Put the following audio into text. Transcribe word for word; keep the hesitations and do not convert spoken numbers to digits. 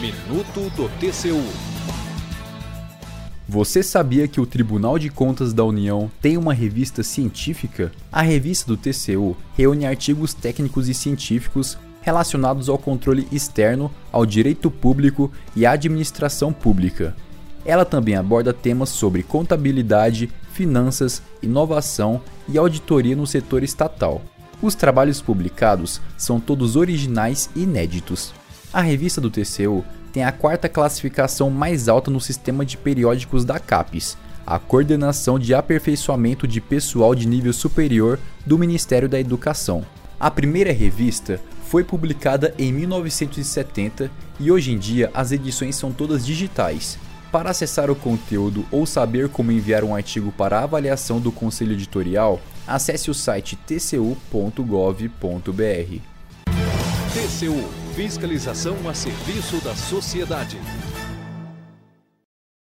Minuto do T C U. Você sabia que o Tribunal de Contas da União tem uma revista científica? A revista do T C U reúne artigos técnicos e científicos relacionados ao controle externo, ao direito público e à administração pública. Ela também aborda temas sobre contabilidade, finanças, inovação e auditoria no setor estatal. Os trabalhos publicados são todos originais e inéditos. A revista do T C U tem a quarta classificação mais alta no sistema de periódicos da CAPES, a Coordenação de Aperfeiçoamento de Pessoal de Nível Superior do Ministério da Educação. A primeira revista foi publicada em mil novecentos e setenta e hoje em dia as edições são todas digitais. Para acessar o conteúdo ou saber como enviar um artigo para a avaliação do Conselho Editorial, acesse o site t c u ponto gov ponto b r. T C U, fiscalização a serviço da sociedade.